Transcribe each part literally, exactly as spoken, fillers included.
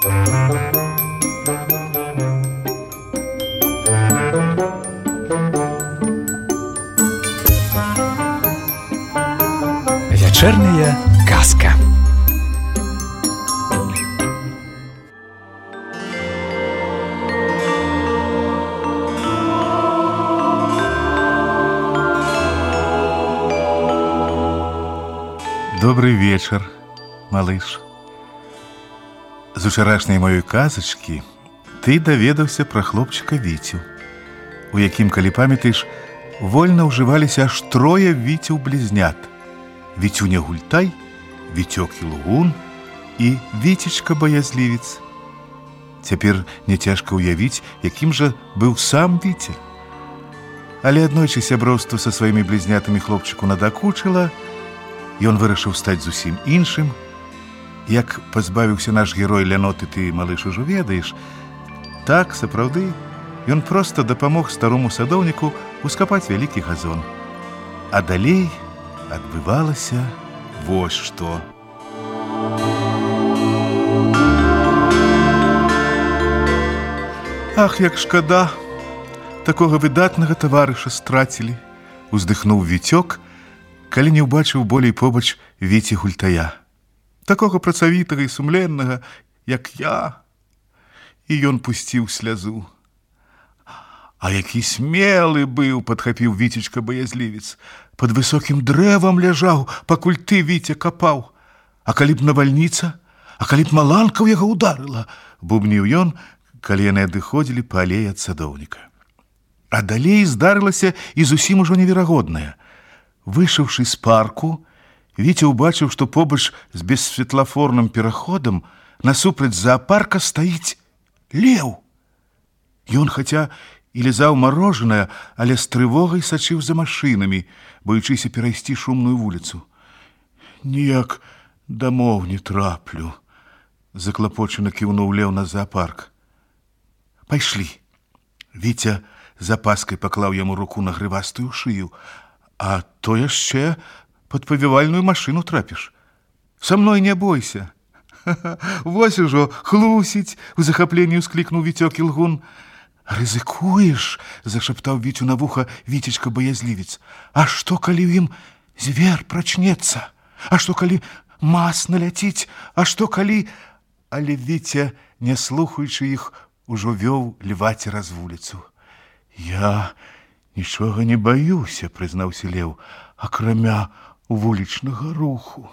Вечерняя казка. Добрый вечер, малыш. З учарашняй маёй казачкі ты даведаўся пра хлопчыка Віцю, у якім, калі памятаеш, вольна ўжываліся аж трое Віцяў-блізнят: Віцюня Гультай, Віцёк Ілгун і Віцечка-баязлівец. Цяпер няцяжка ўявіць, якім жа быў сам Віця. Але аднойчы сяброўства са сваімі блізнятамі хлопчыку надакучыла, ён вырашыў стаць зусім іншым. Як пазбавіўся наш герой ляноты, ты, малыш, ужо ведаеш. Так, сапраўды, ён проста дапамог старому садоўніку ускапаць вялікі газон. А далей адбывалася вось што. Ах, як шкада, такога выдатнага таварыша страцілі, уздыхнуў Віцёк, калі не ўбачыў болей побач Віці Гультая. Такога працавітага і сумленнага, як я. І ён пусціў слязу. А які смелы быў, падхапіў Віцечка-баязлівец. Пад высокім дрэвам ляжаў, пакуль ты, Віця, капаў. А калі б навальніца, а калі б маланка ў яго ударыла, бубніў ён, калі яны адыходзілі па алеі ад садоўніка. А далей здарылася і зусім ужо неверагоднае. Вышаўшы з парку, Віця ўбачыў, што побач з бессветлафорным пераходам насупраць заапарка стаіць леў. Ён, хаця і лізаў марожанае, але з трывогай сачыў за машынамі, боючыся перайсці шумную вуліцу. «Ніяк дамоў не траплю», — заклапочана кіўнуў леў на заапарк. «Пайшлі». Віця з апаскай паклаў яму руку на грывастую шыю. «А то яшчэ пад павівальную машыну трапіш. Са мной не бойся». «Вось ужо хлусіць», — у захапленні ўсклікнуў Віцёк Ілгун. «Рызыкуеш?» — зашаптаў Віцю на вуха Віцечка-баязлівец. «А што, калі ў ім звер прачнецца? А што, калі мас наляціць? А што, калі...» Але Віця, не слухаючы іх, ужо вёў льва цераз вуліцу. «Я нічога не баюся», — прызнаўся леў, «акрамя вулічнага руху».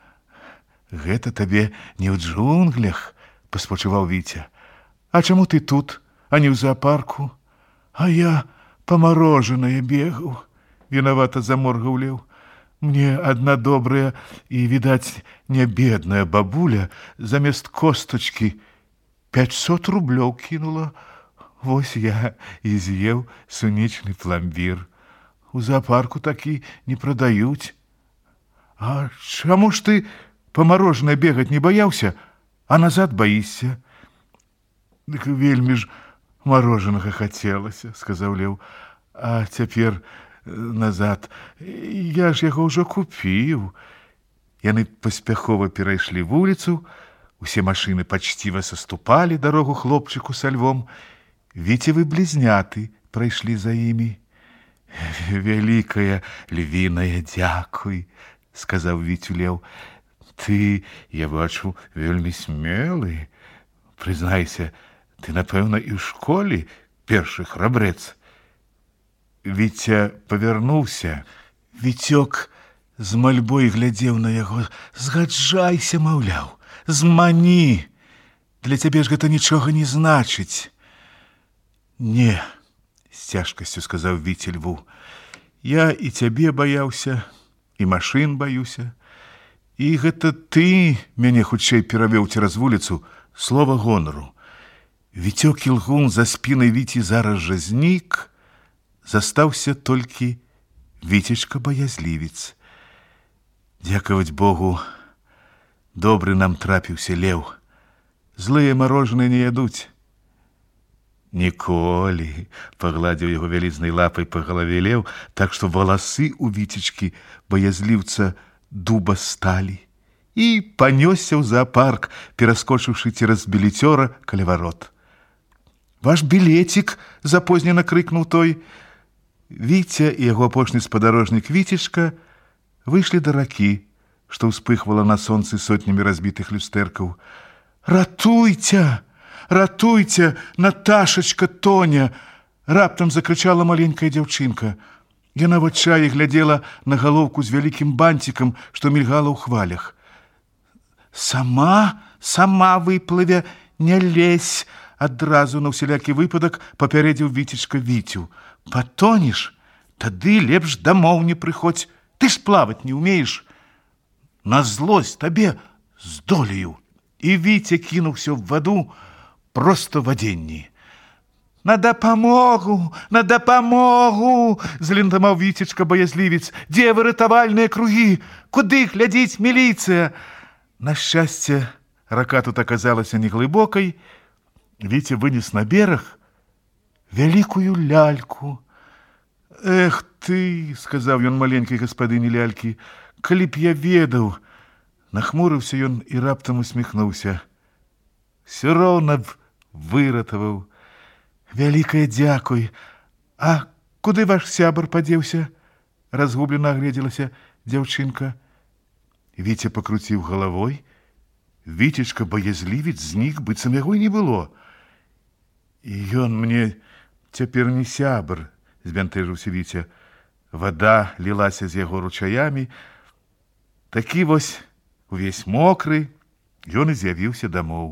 «Гэта табе не ў джунглях», — паспачуваў Віця. «А чаму ты тут, а не ў заапарку?» «А я па марожанае бегаў», — вінавата заморгаў леў. «Мне адна добрая і, відаць, не бедная бабуля замест костачкі пяцьсот рублёў кінула. Вось я і з'еў сунечны пламбір. У заапарку такі не прадаюць». «А чаму ж ты па марожанае бегаць не баяўся, а назад баішся?» «Дык вельмі ж марожанага хацелася», — сказаў леў. «А цяпер назад я ж яго ўжо купіў». Яны паспяхова перайшлі вуліцу, усе машыны пачціва саступалі дарогу хлопчыку са львом. Віцевы блізняты прайшлі за імі. «Вялікая львінае дзякуй», — сказаў Віцю леў. «Ты, я бачу, вельмі смелы. Прызнайся, ты, напэўна, і ў школе першы храбрэц». Віця павярнуўся. Віцёк з мальбой глядзеў на яго. «Згаджайся, маўляў, змані. Для цябе ж гэта нічога не значыць». «Не», — з цяжкасцю сказаў Віця льву, «я і цябе баяўся, і машын баюся. І гэта ты мяне хутчэй перавёў цераз вуліцу, слова гонару». Віцёк Ілгун за спінай Віці зараз жа знік, застаўся толькі Віцечка-баязлівец. Дзякаваць Богу, добры нам трапіўся леў. Злыя марожаныя не ядуць. «Ніколі», — пагладзіў яго вялізнай лапай па галаве леў, так што валасы ў Віцечкі-баязлівца дуба сталі, і панёсся ў зоапарк, пераскочыўшы цераз білецёра каля варот. «Ваш білецік!» – запознена крыкнуў той. Віця і яго апошні спадарожнік Віцечка выйшлі да ракі, што ўспыхвала на сонцы сотнямі разбітых люстэркаў. «Ратуйце! Ратуйце! Наташачка тоне!» – раптам закрычала маленькая дзяўчынка. Яна в адчаі глядзела на галоўку з вялікім банцікам, што мільгала ў хвалях. «Сама, сама выплыве, не лезь!» Адразу на ўсялякі выпадак папярэдзіў Віцечка Віцю. «Патонеш? Тады лепш дамоў не прыходзь. Ты ж плаваць не ўмееш. На злосць табе здолею!» І Віця кінуўся ў ваду проста в адзенні. «На дапамогу! На дапамогу!» – злентамаў Віцечка баязлівец. «Дзе выратавальныя кругі? Куды глядзіць міліцыя?» На шчасце, рака тут аказалася неглыбокай. Віця вынес на бераг вялікую ляльку. «Эх ты!» – сказаў ён маленькай гаспадыні лялькі. «Калі б я ведаў!» Нахмурыўся ён і раптам усміхнуўся. «Всё роўна б выратаваў. Вялікае дзякуй. А куды ваш сябар падзеўся?» Разгублена агледзелася дзяўчынка. Віця пакруціў галавой. Віцечка баязлівец знік, быццам яго і не было. «І ён мне цяпер не сябар», – збянтэжыўся Віця. Вада лілася з яго ручаямі. Такі вось увесь мокры, ён і з'явіўся дамоў.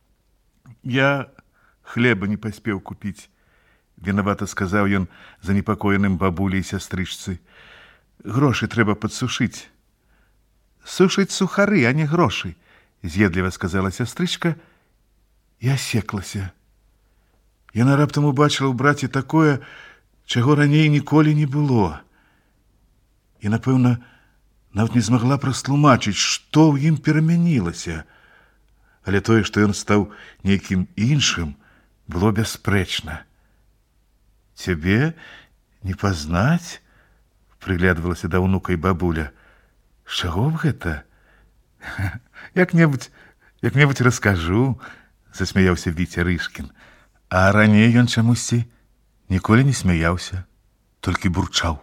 «Я хлеба не паспеў купіць», – вінавата сказаў ён занепакоеным бабулі і сястрычцы. «Грошы трэба падсушыць». «Сушыць сухары, а не грошы», – з'едліва сказала сястрычка і асеклася. Яна раптам убачыла ў браце такое, чаго раней ніколі не было. І, напэўна, нават не змагла растлумачыць, што ў ім перамянілася. Але тое, што ён стаў нейкім іншым, было бясспрэчна. «Цябе не пазнаць?» – прыглядвалася да ўнука і бабуля. «З чаго б гэта?» «Як-небудзь, як-небудзь раскажу», – засмяяўся Віця Рышкін. А раней ён чамусьці ніколі не смяяўся, толькі бурчаў.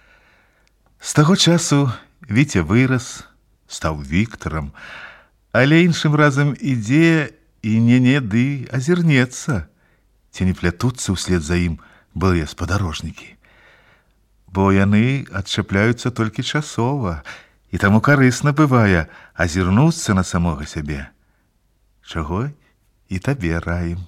З таго часу Віця вырас, стаў Віктарам, але іншым разам ідзе і не-не ды азірнецца, ці не плятуцца ўслед за ім былыя спадарожнікі. Бо яны адчапляюцца толькі часова, і таму карысна бывае азірнуцца на самога сябе. Чаго і табе раім.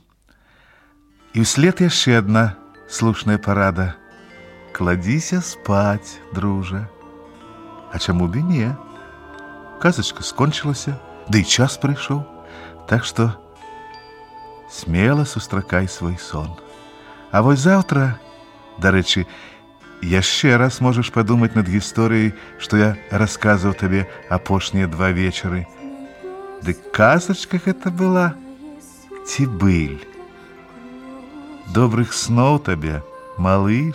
І ўслед яшчэ адна слушная парада. Кладзіся спаць, дружа. А чаму б і не? Казачка скончылася, ды і час прыйшоў, так што смела сустракай свой сон. А вось заўтра, дарэчы, яшчэ раз можаш падумаць над гісторыяй, што я расказваў табе апошнія два вечары. Дык казачка гэта была ці быль? Добрых сноў табе, малыш.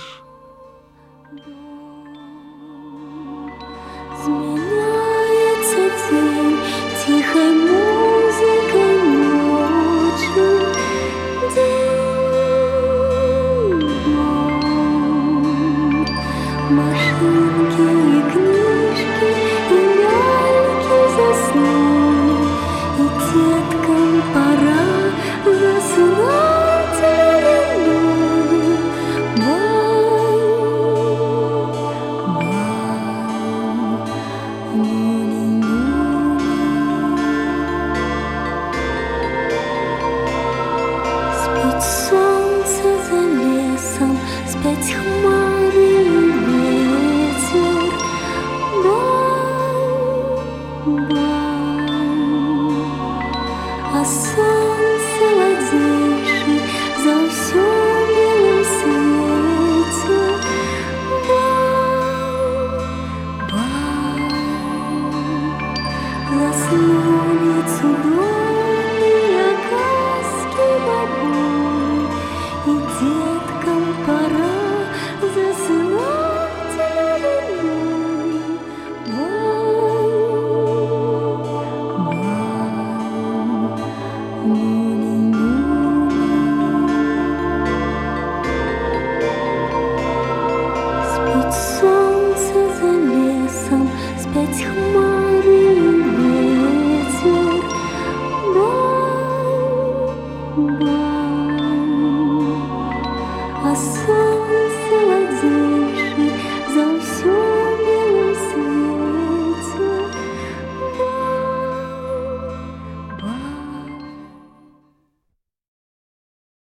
А